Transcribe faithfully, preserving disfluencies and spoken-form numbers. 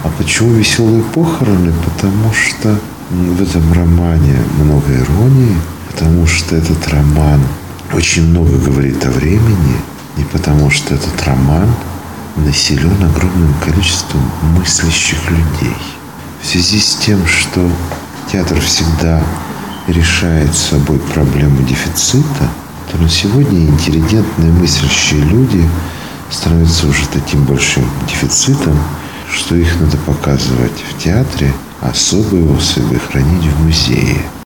А почему «Веселые похороны»? Потому что в этом романе много иронии, потому что этот роман очень много говорит о времени, и потому что этот роман населен огромным количеством мыслящих людей. В связи с тем, что театр всегда решает с собой проблему дефицита, то на сегодня интеллигентные мыслящие люди становятся уже таким большим дефицитом, что их надо показывать в театре, а особые особи хранить в музее.